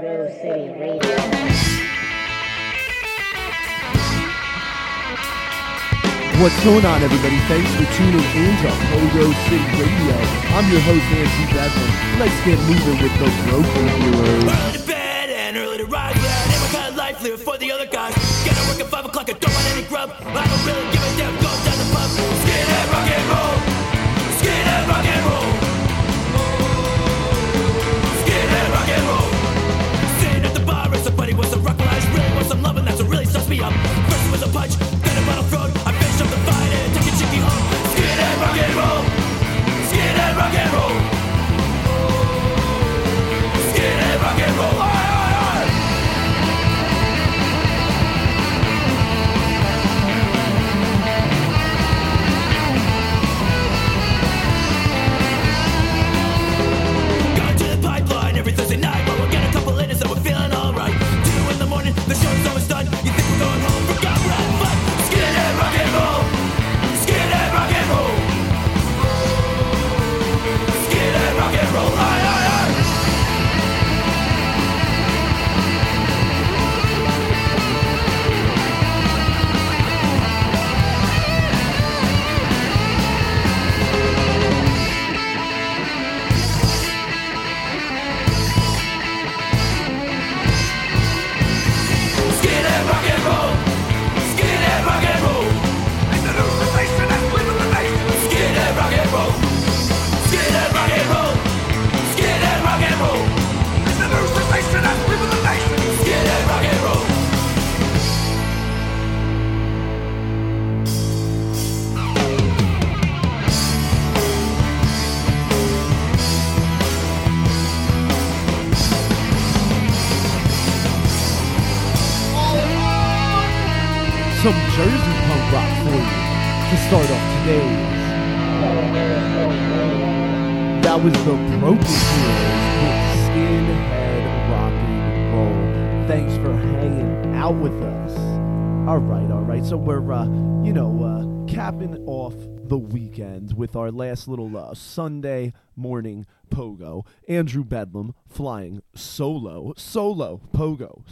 Pogo City Radio. What's going on, everybody? Thanks for tuning in to Pogo City Radio. I'm your host, Andrew Bedlam. Let's get moving with the Broken Heroes. Early to bed and early to rise. Yeah, I never got life, live for the other guys. Gotta work at 5 o'clock, I don't want any grub. I don't really give a damn, go down the pub. Skinhead rock and roll. Skinhead rock and roll. Skinhead rock and roll. Sitting at the bar, and somebody wants some rock life. Really want some loving, that's what really sucks me up. First was a punch, then a bottle thrown. I finished up the fight and took a chicky home. Skinhead rock and roll. Skinhead rock and roll. Skinhead rock and roll. Going to the pipeline every Thursday night, but we'll get a couple in us and we're feeling alright. 2 in the morning, the show's almost done. You think we're going home for God, we're having fun. Skinhead rock and roll. Skinhead rock and roll. Skinhead rock and roll. Aye, aye, aye. Skinhead rock and roll. Skinhead rock and roll. Skinhead rock and roll. Skinhead rock and roll. Skinhead rock and roll. Skinhead rock and roll. Some Jersey punk rock for you to start off today's. That was the Broken Heroes with Skinhead Rock and Roll. Thanks for hanging out with us. All right. So we're, capping off the weekend with our last little Sunday morning pogo. Andrew Bedlam flying solo. Pogo.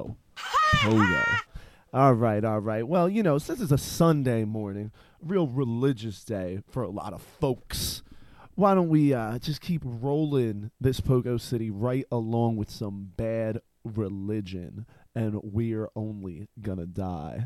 All right. Well, since it's a Sunday morning, real religious day for a lot of folks, why don't we just keep rolling this Pogo City right along with some Bad Religion and We're Only Gonna Die.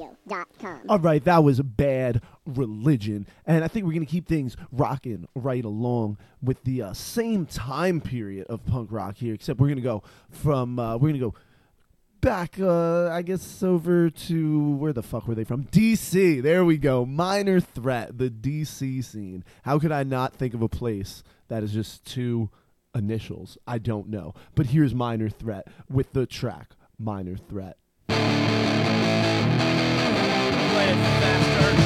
radio.com. All right, that was Bad Religion, and I think we're going to keep things rocking right along with the same time period of punk rock here, except we're going to go from, back, I guess, over to, where the fuck were they from? DC, there we go, Minor Threat, the DC scene. How could I not think of a place that is just two initials? I don't know, but here's Minor Threat with the track Minor Threat. Play it faster.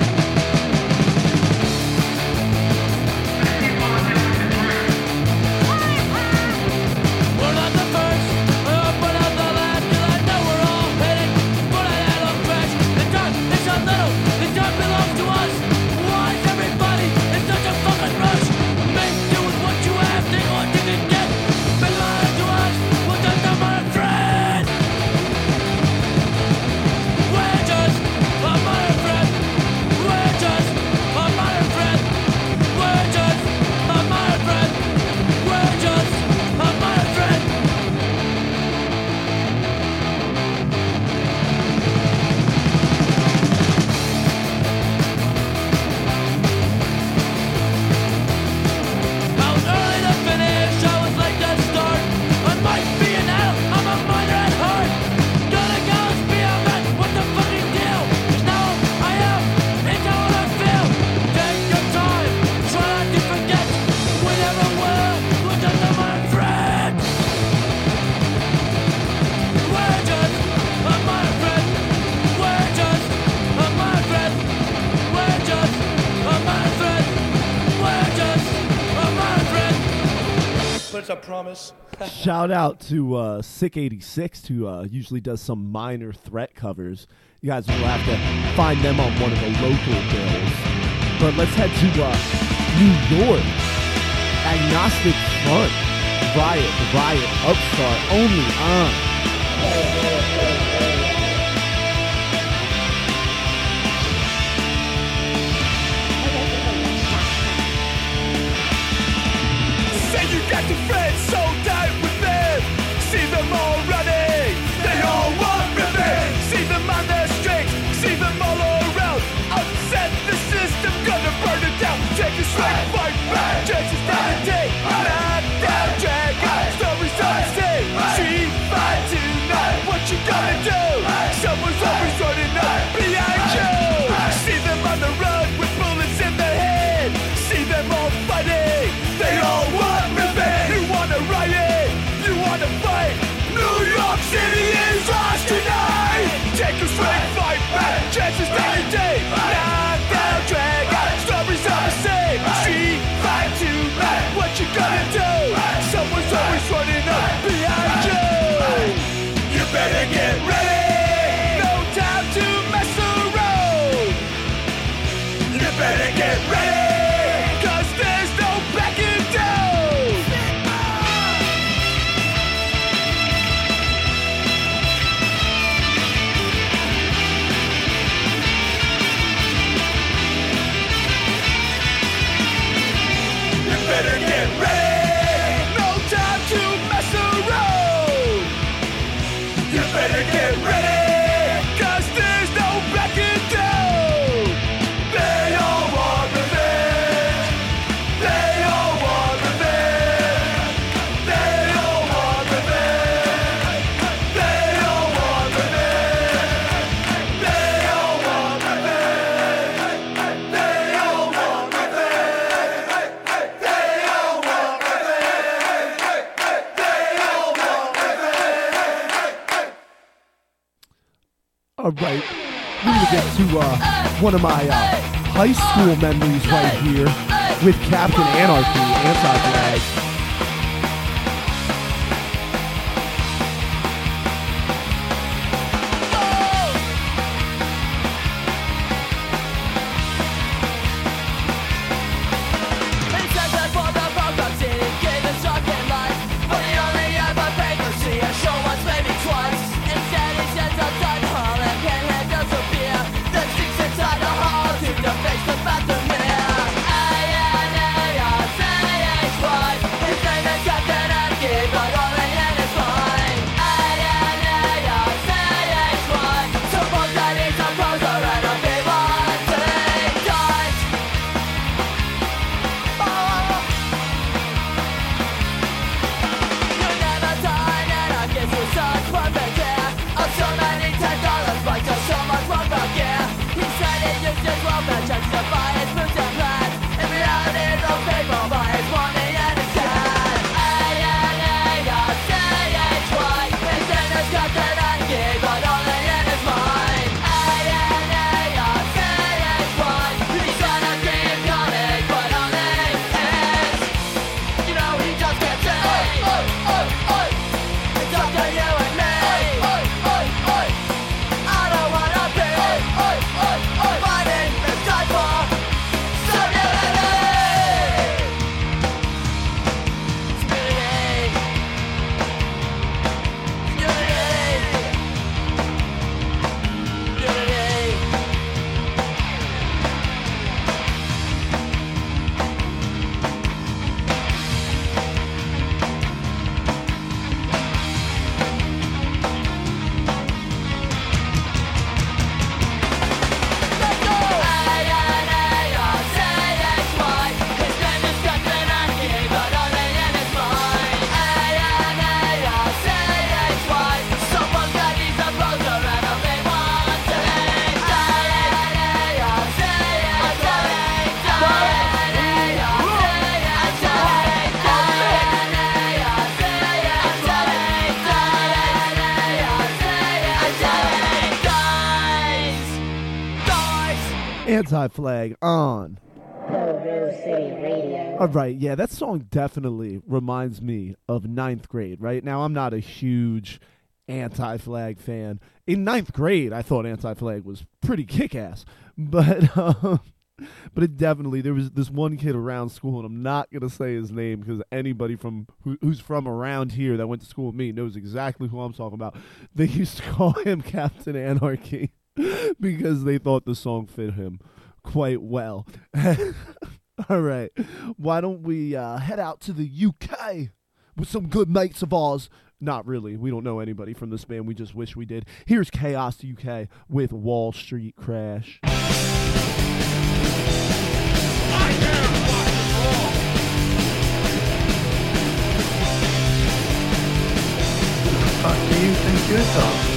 A promise. Shout out to Sick 86, who usually does some Minor Threat covers. You guys will have to find them on one of the local bills. But let's head to New York. Agnostic Front, Riot, Upstart, only on. You got your friends so tight with them. See them all running, they all want revenge. See them on their streets, see them all around. Upset the system, gonna burn it down. Take a straight fight back, chances down the day. Knock down, drag out, stories on the stage. She fight tonight, what you gonna do? Someone's always running up behind you. See them on the road with bullets in their head. See them all fighting, they all want revenge. You wanna riot, you wanna fight. New York City is ours tonight. Take a straight fight back, chances day to day. Knock down, drag out, stories are the same. Street fight tonight, what you gonna do? Someone's always running up behind you. You better get ready, no time to mess around. You better get ready, 'cause there's no backing down. You better get ready, no time to mess around. You better get ready, 'cause there's no backing down. They all want revenge. They all want revenge. They all want revenge. They all want revenge. They all want revenge. They all want revenge. They all want revenge. They all want revenge. All right, we're going to get to one of my high school memories right here with Captain Anarchy, Anti-Flag. Face the bathroom mirror. Anti-Flag on Rose City Radio. All right, yeah, that song definitely reminds me of ninth grade, right? Now, I'm not a huge Anti-Flag fan. In ninth grade, I thought Anti-Flag was pretty kick-ass, but it definitely, there was this one kid around school, and I'm not going to say his name because anybody who's from around here that went to school with me knows exactly who I'm talking about. They used to call him Captain Anarchy because they thought the song fit him quite well. All right, why don't we head out to the UK with some good mates of ours? Not really. We don't know anybody from this band. We just wish we did. Here's Chaos UK with Wall Street Crash. Fuck do you think you're talking?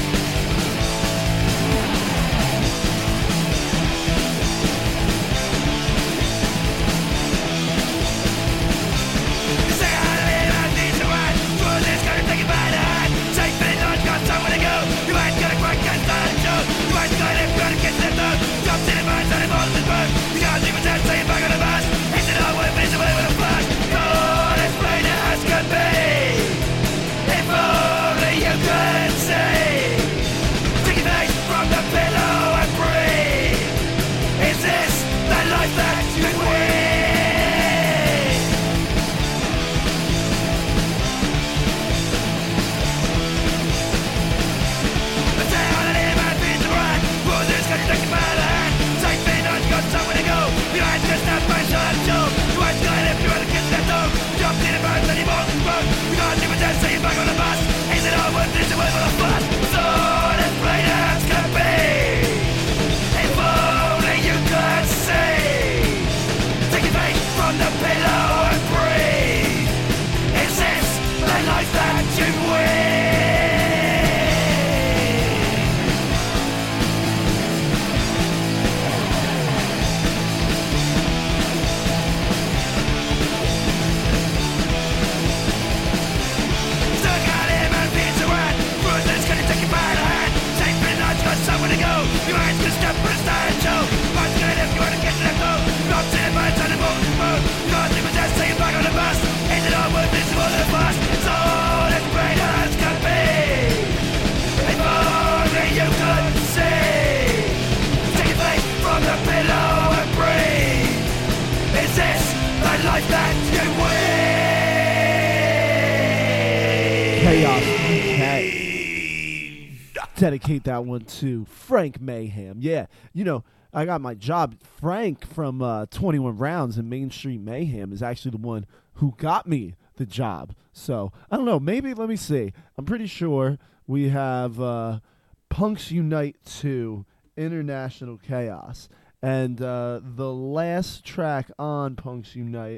Dedicate that one to Frank Mayhem. Yeah, you know, I got my job. Frank from 21 Rounds and Main Street Mayhem is actually the one who got me the job. So, I don't know, maybe, let me see. I'm pretty sure we have Punks Unite 2, International Chaos. And the last track on Punks Unite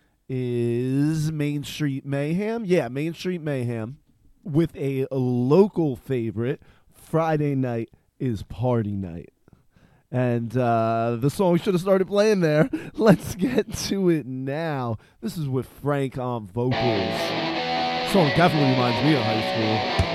is Main Street Mayhem. Yeah, Main Street Mayhem with a local favorite, Friday Night is Party Night. And the song should have started playing there. Let's get to it now. This is with Frank on vocals. The song definitely reminds me of high school.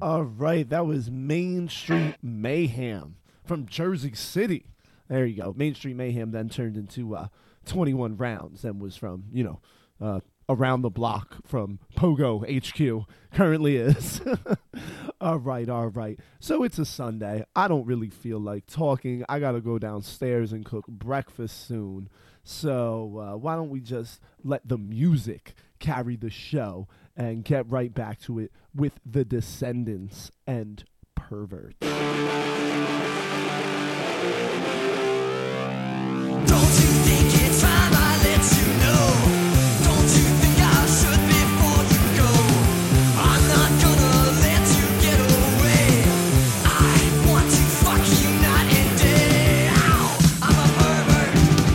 All right, that was Main Street Mayhem from Jersey City. There you go. Main Street Mayhem then turned into 21 Rounds and was from, around the block from Pogo HQ. Currently is. All right. So it's a Sunday. I don't really feel like talking. I got to go downstairs and cook breakfast soon. So why don't we just let the music carry the show and get right back to it with The Descendants and Pervert. Don't you think it's time I let you know? Don't you think I should before you go? I'm not gonna let you get away. I want to fuck you night and day. Ow, I'm a pervert.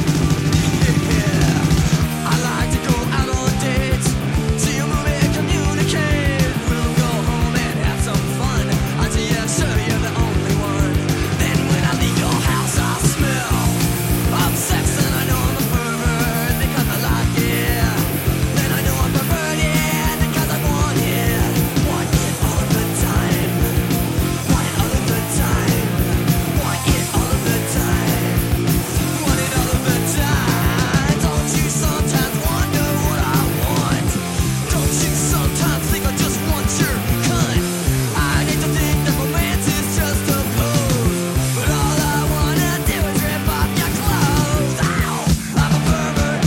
Yeah, I like to go out on dates, see a movie, communicate. We'll go home and have some fun until you're sure you're the only one. Then when I leave your house, I'll smell of sex, and I know I'm a pervert because I like it. Then I know I'm perverted because I want it. Want it all of the time. Want it all of the time. Want it all of the time. Want it all of the time. Don't you sometimes wonder what I want? Don't you sometimes think I just want your cunt? I hate to think that romance is just a pose, but all I wanna do is rip off your clothes. Ow, I'm a pervert.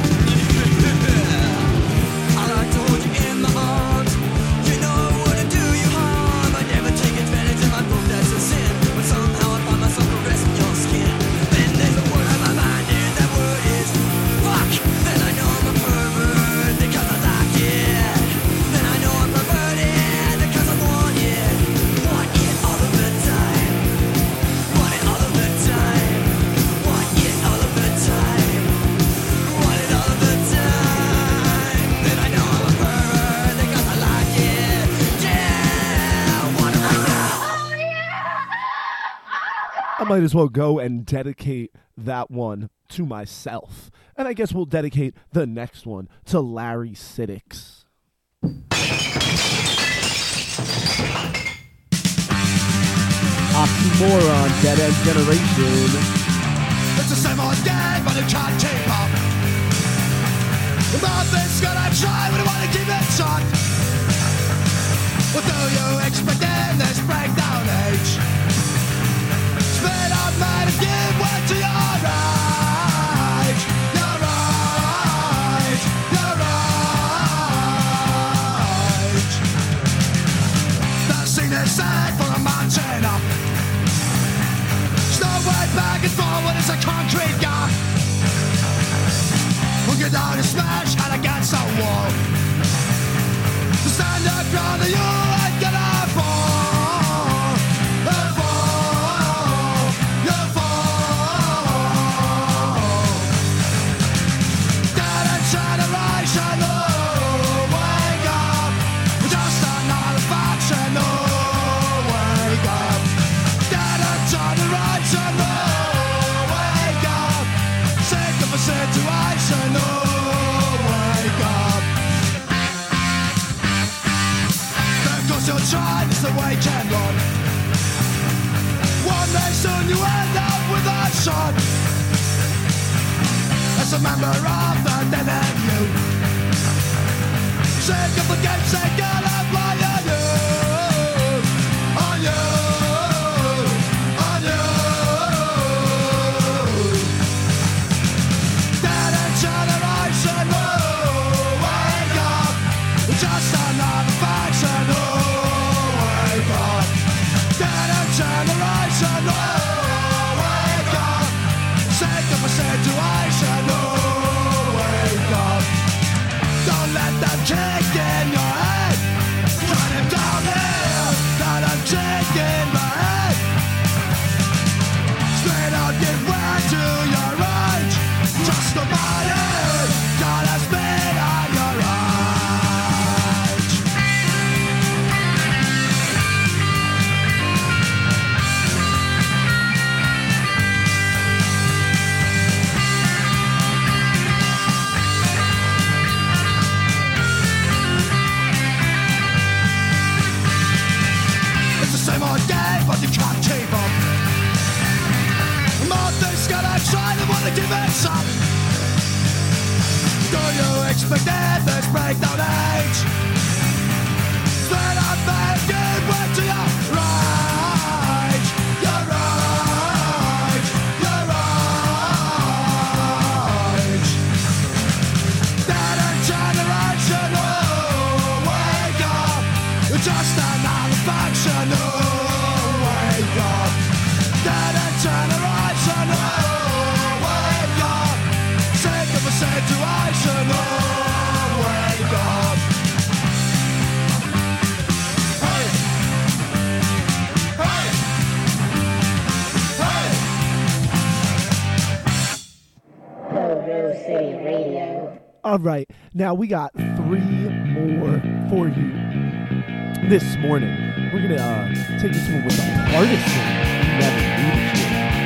I like to hold you in my arms. You know I wouldn't do you harm. I never take advantage of my book, that's a sin. But somehow I find myself caressing your skin. Then there's a word on my mind, and that word is fuck. Then I know I'm a pervert because I like it. Then I know I'm perverted because I want it. Want it all of the time. Want it all of the time. Want it all of the time. Want it all of the time. Then I know I'm a pervert because I like it. Yeah, want it right now. I might as well go and dedicate that one to myself. And I guess we'll dedicate the next one to Larry Siddix. Oxymoron, Dead End Generation. It's the same old game, but it can't keep up. The mouth is gonna try, we don't wanna keep it shut. What do you expect in this breakdown age? Spit out man and give way to your rage. Your rage, your rage. The scene is set for a mountain up. Snow white back and forward is a concrete gap. We'll get down and smash and against the wall. The stand up ground that you ain't gonna fall. You fall. Dead end generation, oh, wake up. We're just another faction, oh, wake up. Dead end generation, oh, wake up. Sick of a situation, oh, wake up. Because you're trying, it's the way you can run. One day soon you end up with a shot. As a member of the dead end you. Sick of the game, sick of the play on you. On you. On you. Dead end generation, oh, wake up. We're just another faction, oh, wake up. Dead end generation, oh, wake up. Sick of a situation, oh, wake up. Don't let them kick in your head. but you can't keep them. More things gonna try to wanna give it some. Do you expect that this breakdown age? Spread out bad good went to your right. You're right. You're right. That generation, oh, wake up. You're just another faction, oh, wake up. That generation, oh, wake up. Sick of a situation, oh, wake up. Hey! Hey! Hey! Hobo City Radio. All right, now we got 3 more for you this morning. We're gonna take this one with the Partisan. You never needed to.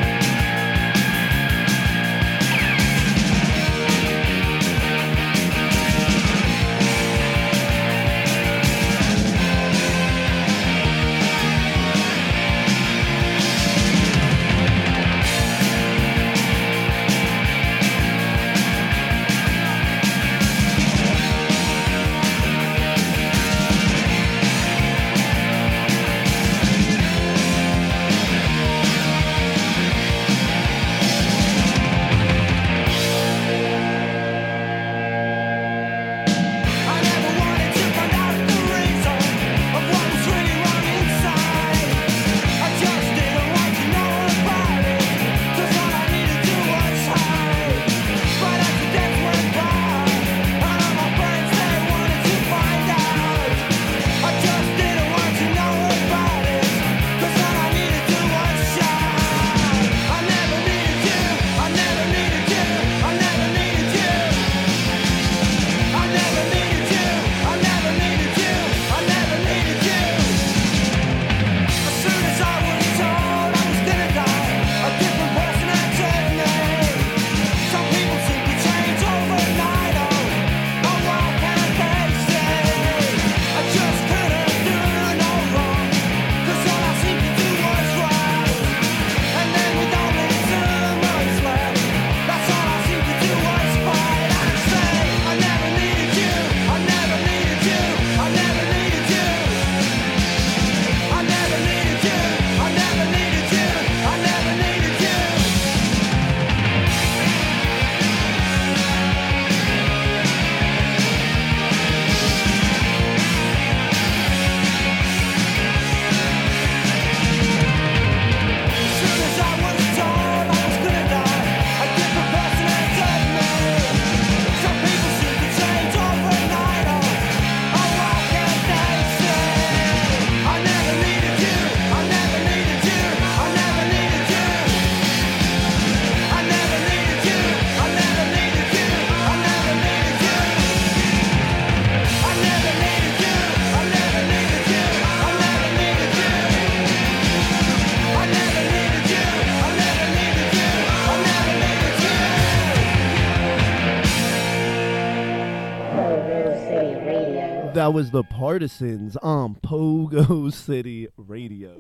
That was the Partisans on Pogo City Radio.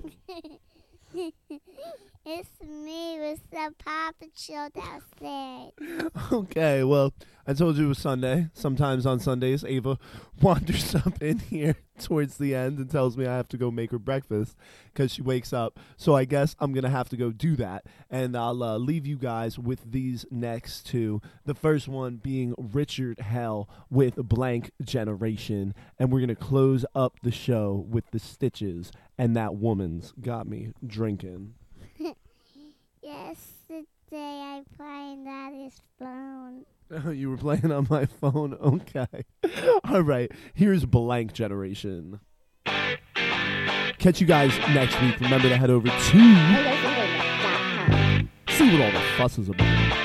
It's me with the Papa Chill downstairs. Okay, well, I told you it was Sunday. Sometimes on Sundays, Ava wanders up in here towards the end and tells me I have to go make her breakfast because she wakes up. So I guess I'm going to have to go do that. And I'll leave you guys with these next two. The first one being Richard Hell with Blank Generation. And we're going to close up the show with the Stitches. And That Woman's Got Me Drinking. Yesterday I played on his phone. Oh, you were playing on my phone? Okay. All right. Here's Blank Generation. Catch you guys next week. Remember to head over to HoboCityRadio.com. see what all the fuss is about.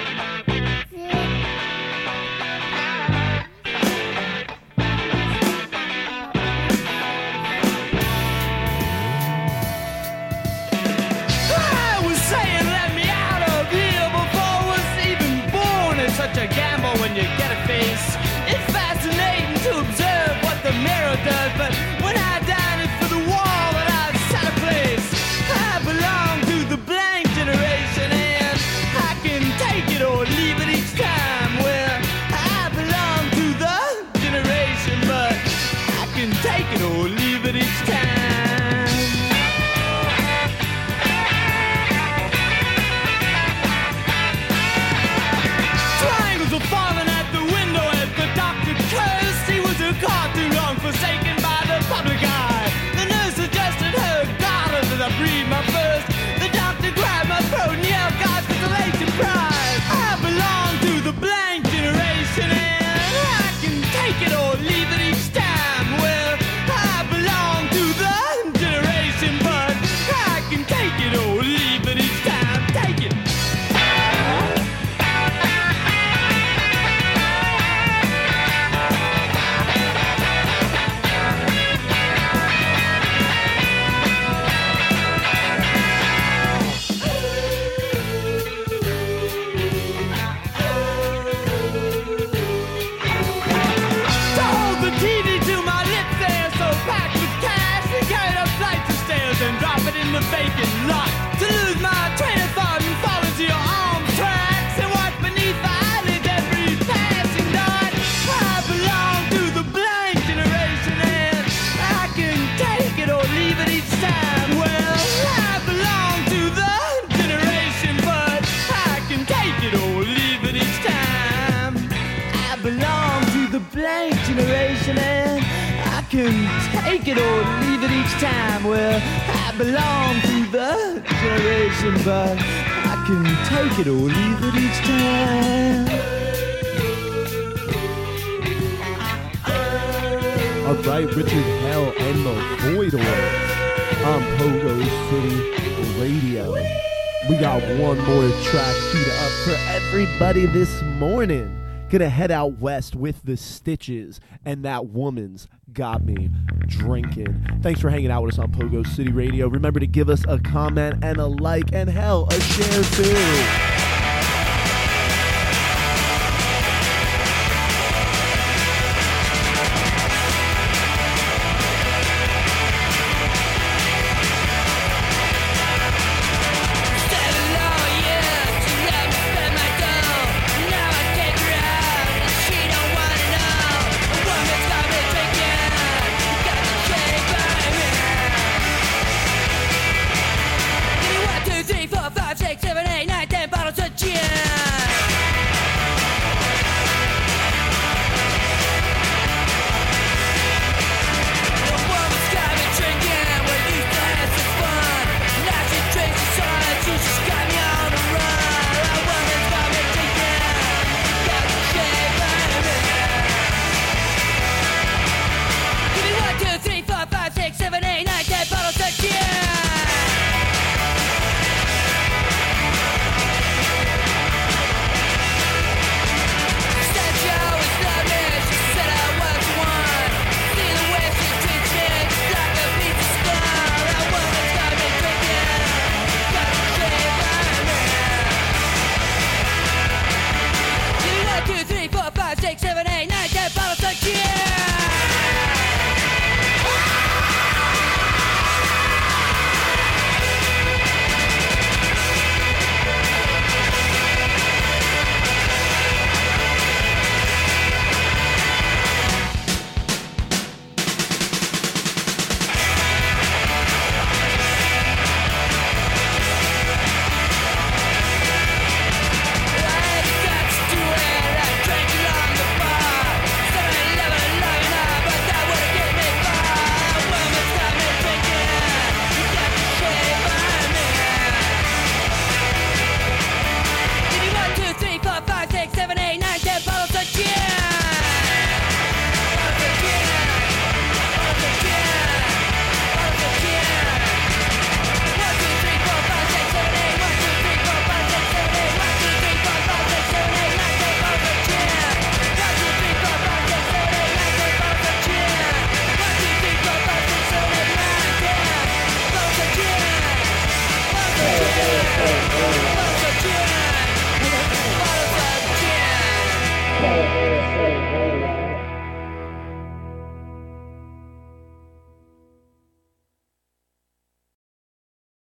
Such a gamble when you get a face. It's fascinating to observe what the mirror does, but when I dine it for the wall that I've set a place, I vacant lot. To lose my train of thought and fall into your arms tracks and watch beneath the eyelids every passing dot. I belong to the blank generation and I can take it or leave it each time. Well, I belong to the generation, but I can take it or leave it each time. I belong to the blank generation and I can take it or leave it each time. Well, I belong to the generation, but I can take it or leave it each time. Alright, Richard Hell and the Voidors on Pogo City Radio. We got one more track queued up for everybody this morning. Gonna head out west with the Stitches, and That Woman's Got Me Drinking. Thanks for hanging out with us on Pogo City Radio. Remember to give us a comment and a like, and hell, a share too.